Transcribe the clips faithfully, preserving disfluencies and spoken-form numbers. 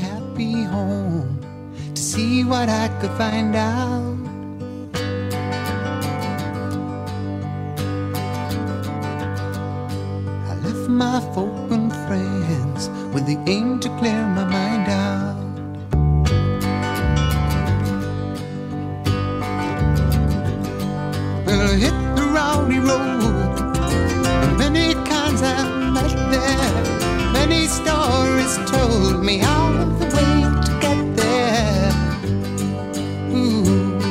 happy home to see what I could find out. I left my folk and friends with the aim to clear my mind out. Well, I hit the rowdy road, and many kinds I've met there. Many stories told me how the way to get there. Ooh.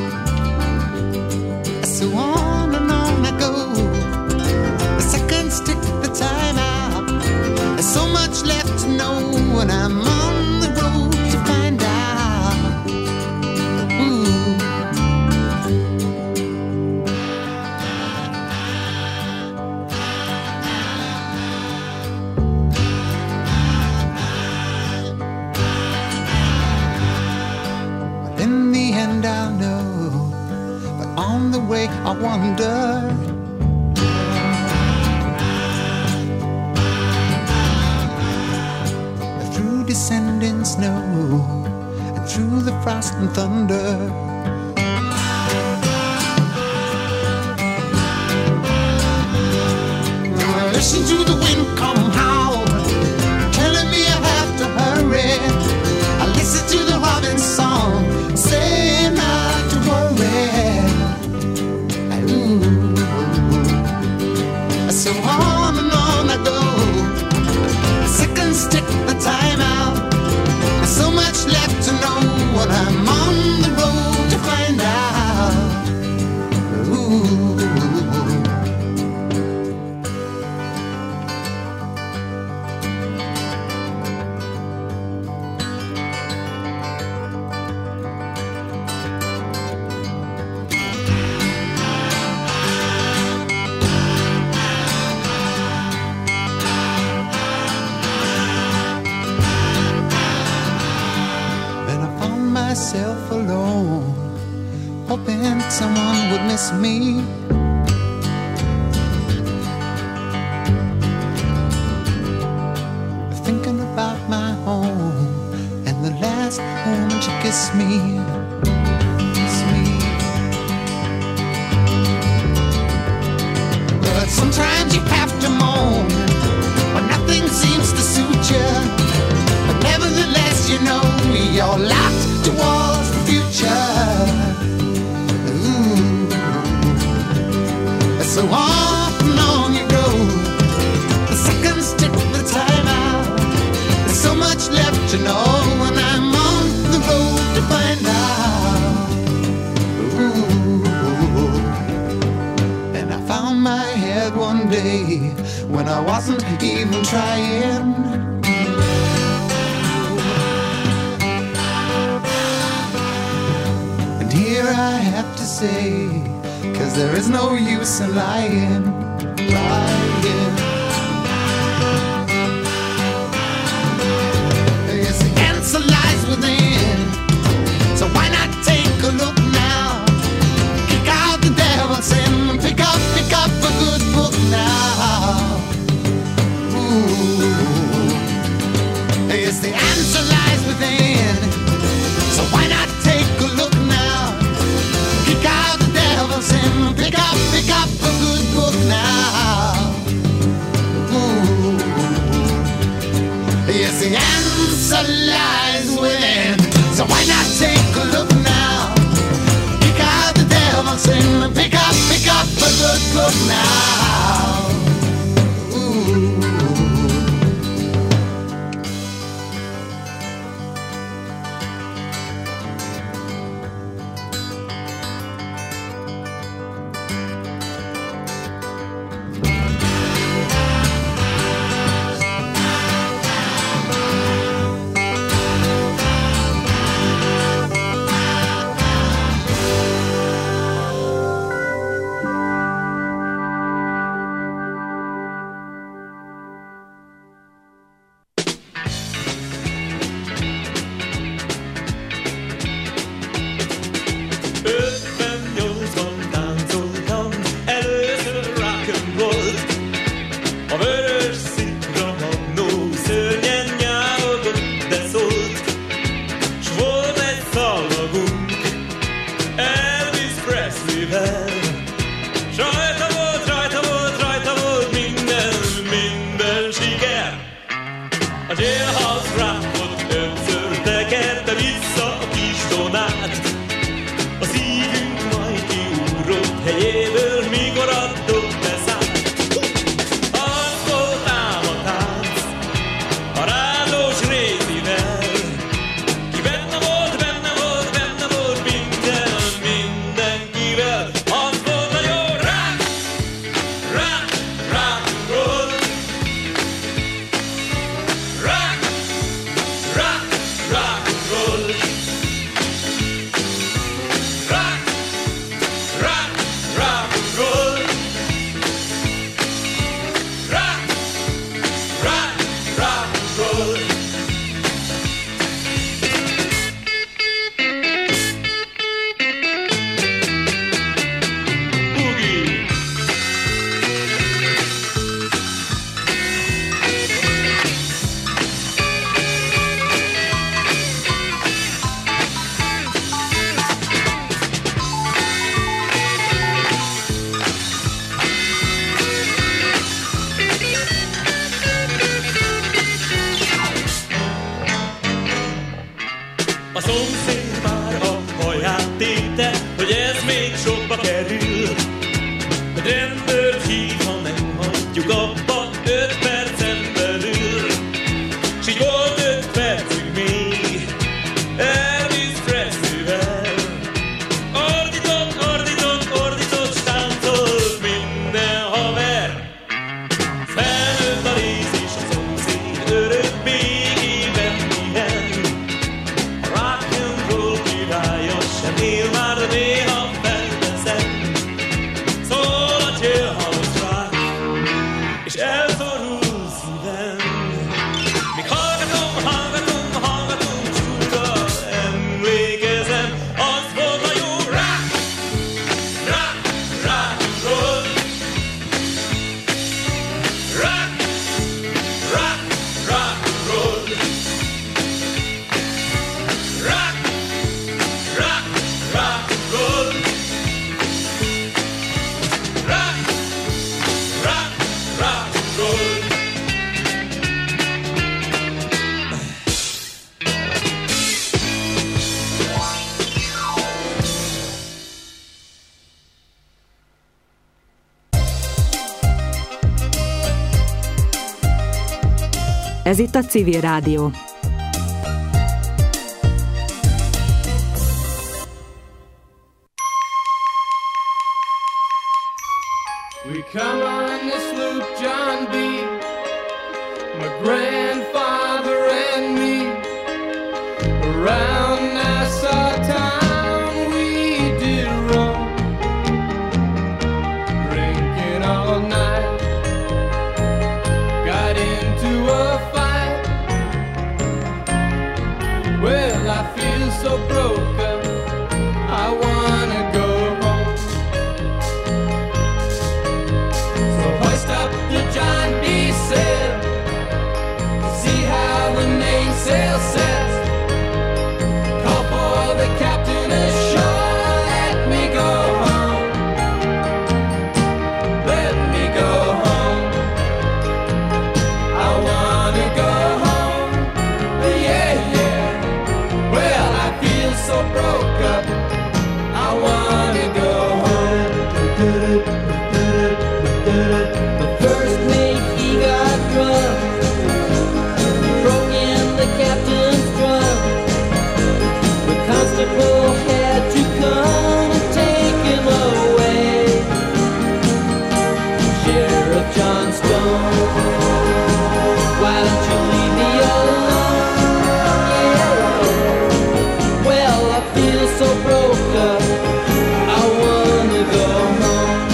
So on and on I go. The seconds tick the time out. There's so much left to know when I'm on the road to find out. Ooh. Well, in the end I'll know, but on the way I wonder. Through descending snow and through the frost and thunder, I listen to the wind come howl, telling me I have to hurry. I listen to the robin's song, saying not to worry. Ooh. So on and on I go. The seconds tick the time out. There's so much left to know when I'm on the road to find out. Ooh. Then I found myself alone, hoping someone would miss me. Thinking about my home and the last moment you kissed me. Kissed me. But sometimes you have to moan when nothing seems to suit you. But nevertheless, you know you're locked towards the future. Ooh. So off and on you go. The seconds tick the time out. There's so much left to know when I'm on the road to find out. Ooh. And I found my head one day when I wasn't even trying. And here I have to say, 'cause there is no use in lying, lying. Yes, the answer lies within, so why not take a look now? Kick out the devil's sin and pick up, pick up a good book now. Ooh. Yes, the answer lies within, so why not take a look now? Kick out the devil's sin, pick up, pick up a good book now. szomszéd már a haját téte, hogy ez még sokba kerül. Hogy rendőrt hív, ha nem hagyjuk abba öt percen belül. S így volt öt percig még Elvis Presley-vel. Ordított, ordított, ordított, s táncolt minden haver. Felnőtt a rész és a szomszéd örök békében pihen. A rock and roll királya sem él már, de néha felveszem. Szól a jailhouse rock, és elszorul szívem. Míg hallgatom, hallgatom, hallgatom, csúra emlékezem, az volt a jó rock, rock, rock, roll. Rock, rock, rock, roll. Rock, rock, rock, roll. Rock, rock, rock, roll. Ez itt a Civil Rádió. We come on the sloop John B, my grandfather and me. Around Nassau town we did roam, drinking all night. Got into a fight. Well, I feel so broken, I wanna go home. So hoist up the John B. sail, see how the mainsail sets. Call for the captain ashore, let me go home. Let me go home. I wanna go home. Yeah, yeah. Well, I feel so broke up, I wanna go home. The first mate, he got drunk, broke in the captain's drum. The constable had to come and take him away. Sheriff John Stone, why don't you leave me alone? Yeah. Well, I feel so broke up, I wanna go home.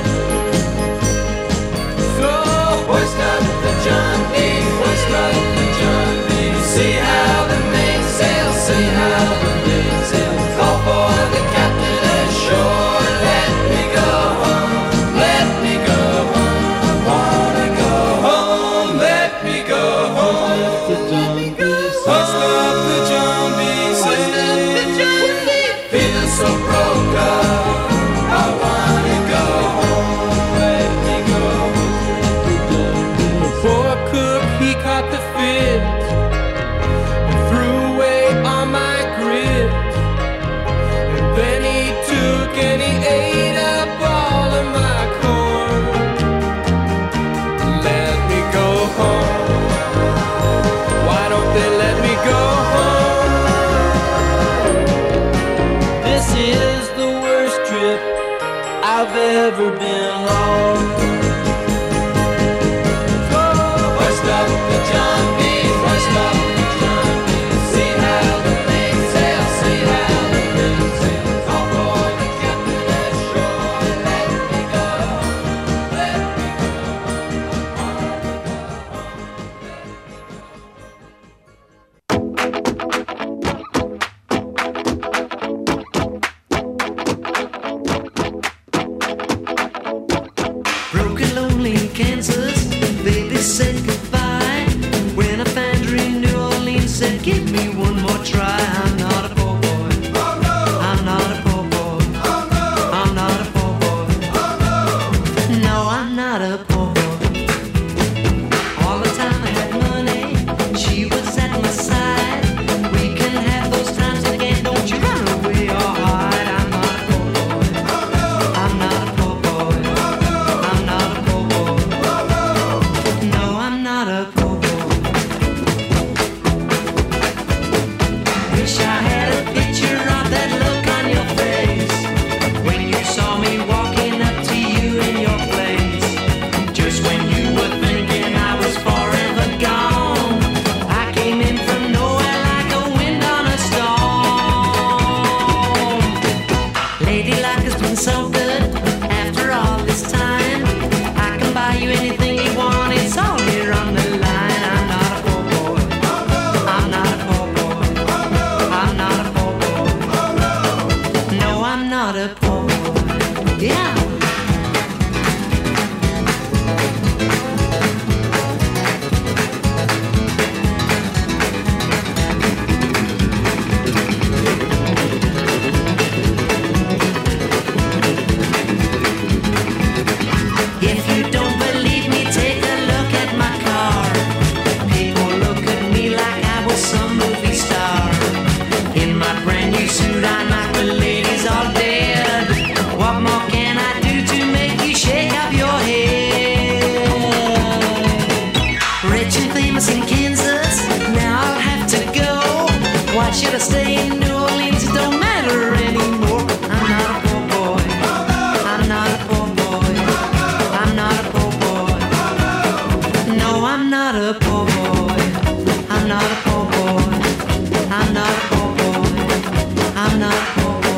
So hoist up the John B, hoist up the John B. See how the mainsail, see how the mainsail. Call for the captain ashore, let me go home, let me go home. I wanna go home, let me go home. Hoist up the John B, hoist up the John B. Feel so broke up, I wanna go home, let me go home. The poor cook, he caught the fit and threw away all my grit. And then he took and he ate up all of my corn. Let me go home. Why don't they let me go home? This is the worst trip I've ever been on. So hoist up the John B, hoist up the John B. See how the mainsail, see how the mainsail. Call for the captain ashore, let me go home, let me go Broken, lonely in Kansas, baby said goodbye. When I found her in New Orleans, said give me one more try. I'm not a poor boy. Oh, no. I'm not a poor boy. Oh, no. I'm not a poor boy. Oh, no. No, I'm not a poor boy. All the time I had money, she was at my side. We can have those times suit, I knock the ladies all dead. What more can I do to make you shake up your head? Rich and famous in Kansas, now I'll have to go. Why should I stay in New Orleans? It don't matter anymore. I'm not a poor boy. I'm not a poor boy. I'm not a poor boy. No, I'm not a poor boy. I'm not a poor boy. I'm not a poor boy. I'm not a poor boy.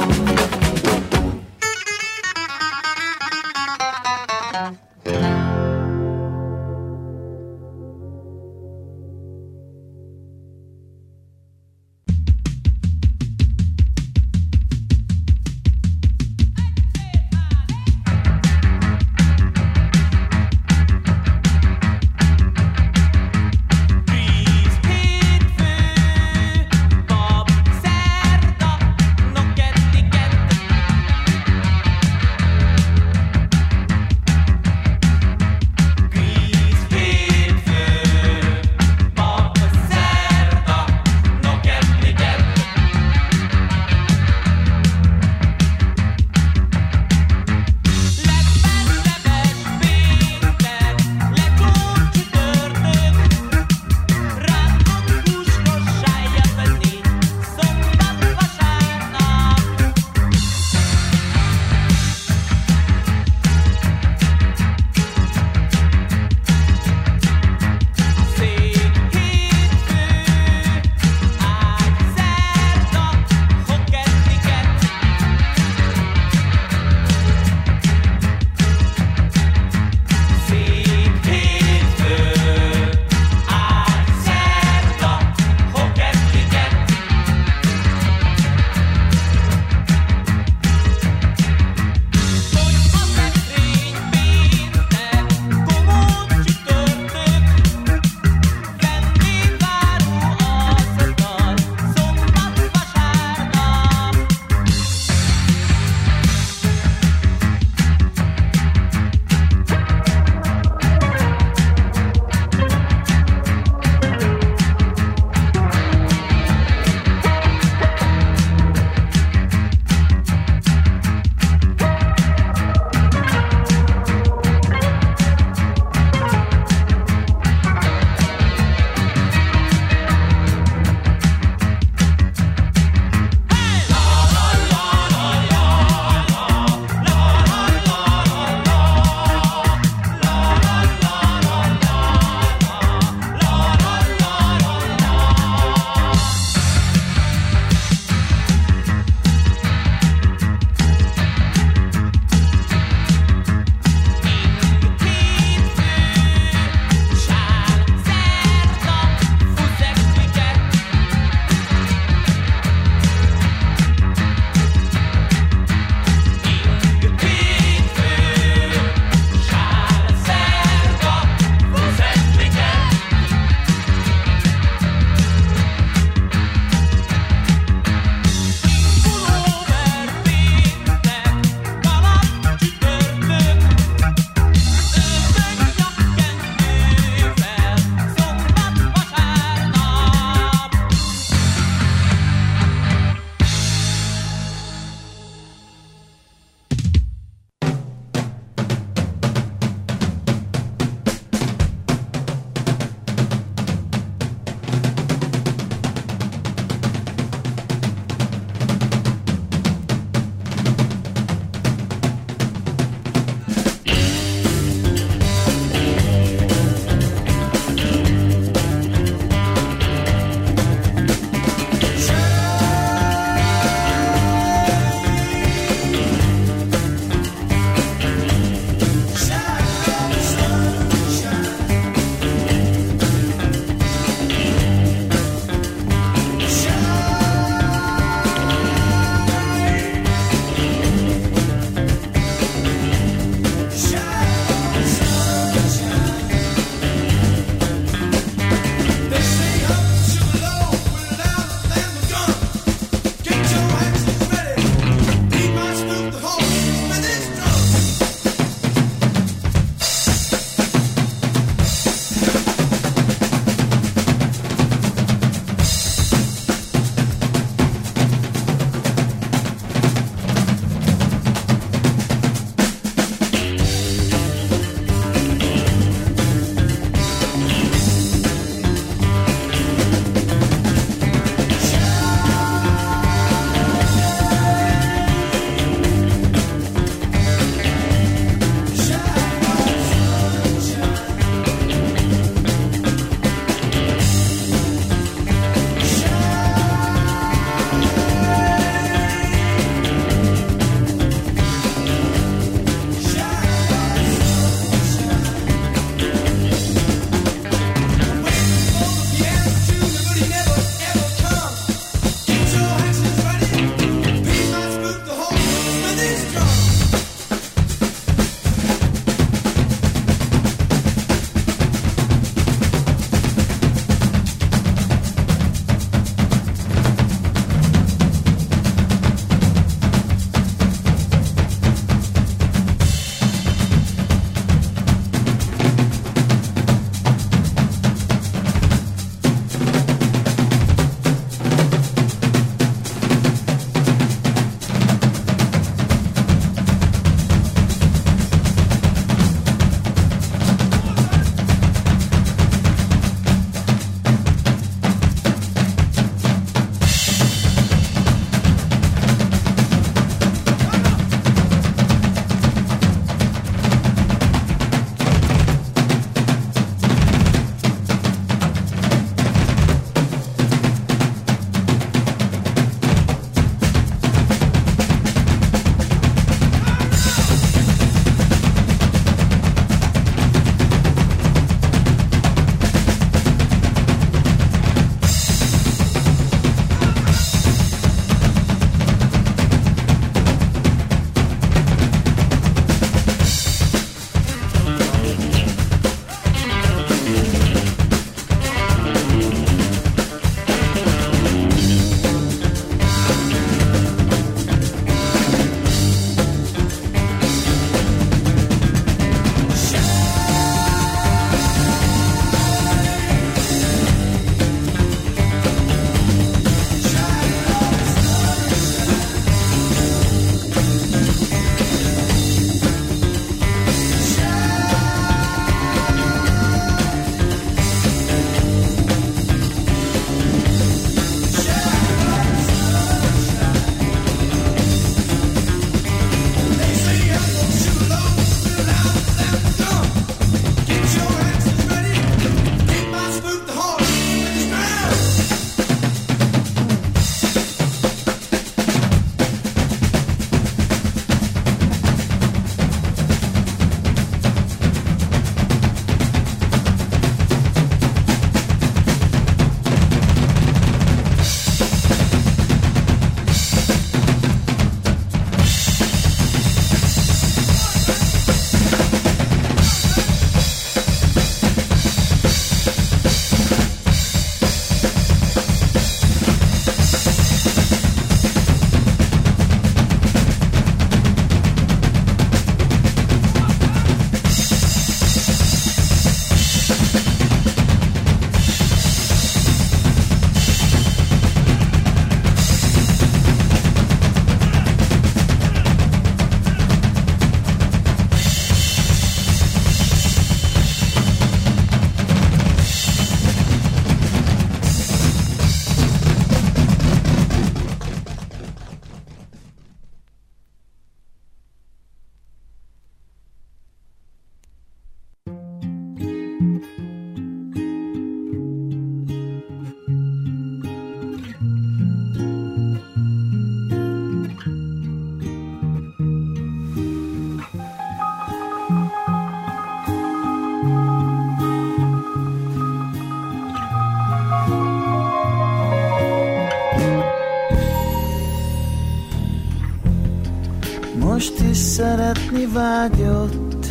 is szeretni vágyott.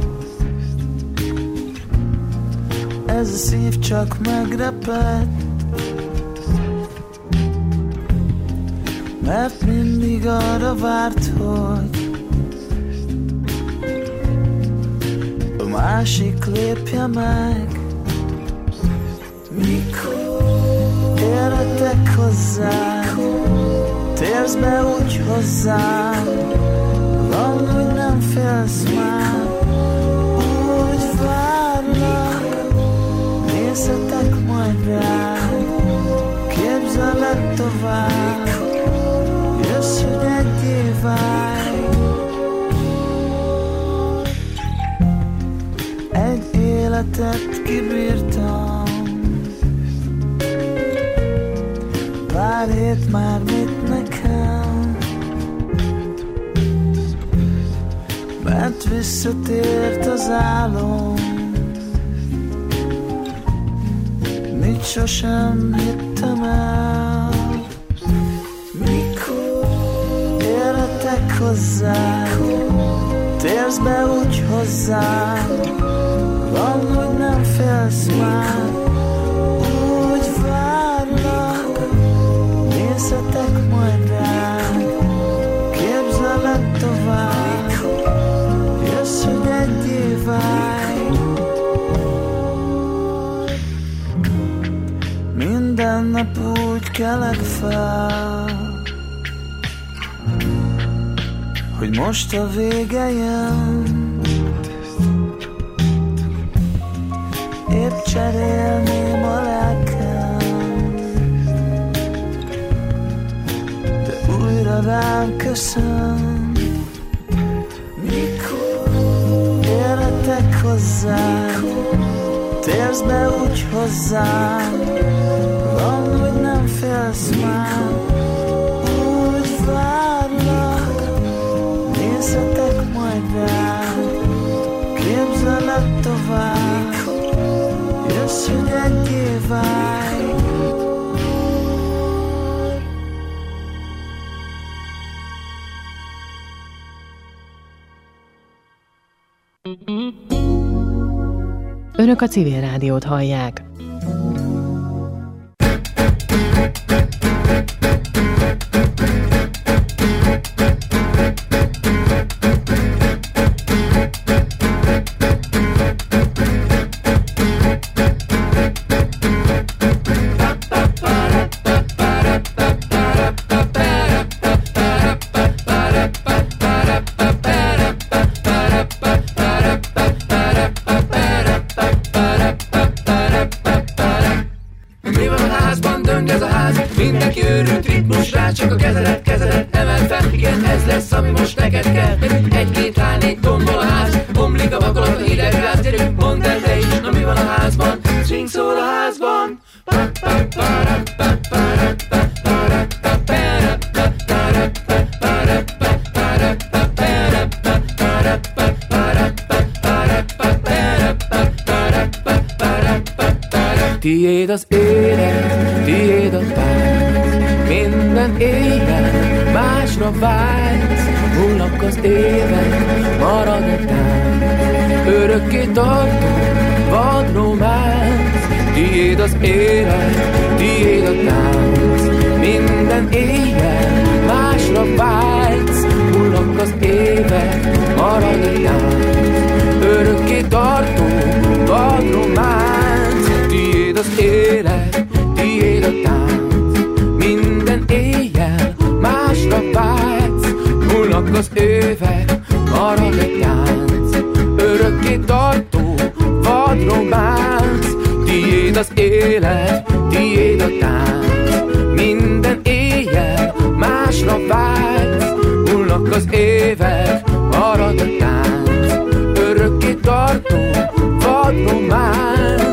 Ez a szív csak megrepett, mert mindig arra várt, hogy a másik lépje meg. Mikor érhetek hozzád, térsz be úgy hozzám, van, hogy nem félsz már, úgy várlak, nézhetek majd rám, képzelek tovább, jössz, hogy egyé válj. Egy életet kibírtam, pár hét már mit nekem, mert visszatért az álom, mit sosem hittem el. Mikor érhetek hozzád, térsz be úgy hozzám, van, hogy nem félsz már, úgy várlak, nézhetek majd rám, képzelek tovább, jössz, hogy egyé válj. Minden nap úgy kelek fel, hogy most a vége jön, épp cserélném a lelkem, de újra rám köszön. Mikor érhetek hozzád, térsz be úgy hozzám, van, hogy nem félsz már, úgy várlak, nézhetek majd rám, képzelek tovább, jössz, hogy egyé válj. Önök a Civil Rádiót hallják. Csak a kezedet, kezedet emeld fel, igen, ez lesz, ami most neked kell. Egy-két lány, négy tombol a ház, omlik a vakolat, a hideg gáz. Gyerünk, mondd el te is, na mi van a házban? Swing szól a házban. Tiéd az élet, tiéd a tánc, minden éjjel másra vágysz, múlnak az évek, marad a tánc, örökké tartó vad románc. Tiéd az élet, tiéd a tánc, minden éjjel másra vágysz, múlnak az évek, marad a tánc, örökké tartó vad románc. Tiéd az élet, tiéd a tánc, minden éjjel másra vágysz, múlnak az évek, marad egy tánc, örökké tartó vad románc. Tiéd az élet, tiéd a tánc, minden éjjel másra vágysz, múlnak az évek, marad a tánc, örökké tartó vad románc.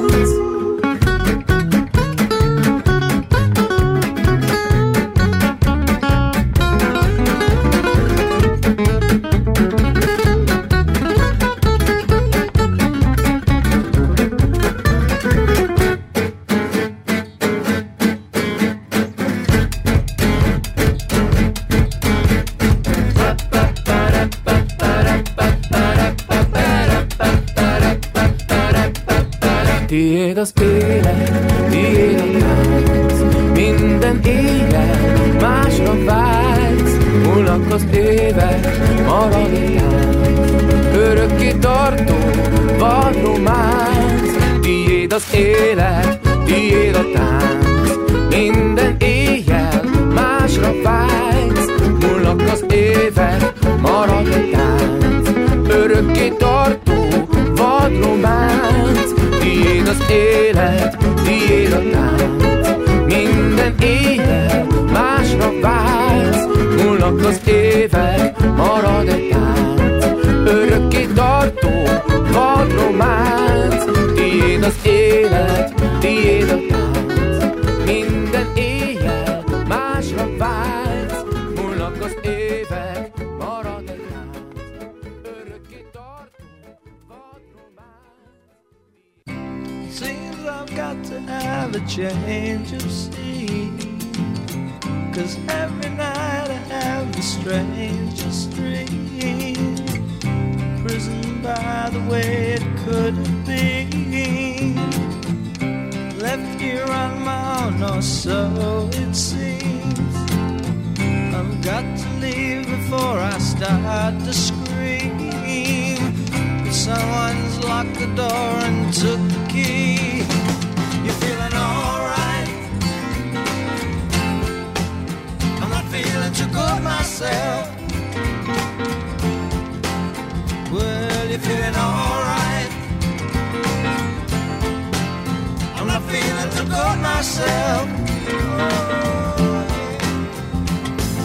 Tiéd az élet, tiéd a tánc, minden éjjel másra vágysz. Múlnak az évek, marad egy tánc, örökké tartó vad románc. Tiéd az élet, tiéd a tánc, minden éjjel másra vágysz. Múlnak az évek, marad egy tánc, örökké tartó vad románc. Tiéd az élet, tiéd a tánc, minden éjjel másra vágysz. Múlnak az évek, marad egy tánc, örökké tartó vad románc. Tiéd az élet, tiéd a tánc, minden éjjel másra vágysz. Múlnak az évek, marad egy tánc, örökké tartó vad románc. Seems I've got to have a change of scene, 'cause every night I have the strangest dream. Prisoned by the way it could have been, left here on my own, or so it seems. I've got to leave before I start to scream. Someone's locked the door and took the key. You're feeling alright? I'm not feeling too good myself. Well, you're feeling alright? I'm not feeling too good myself. Oh.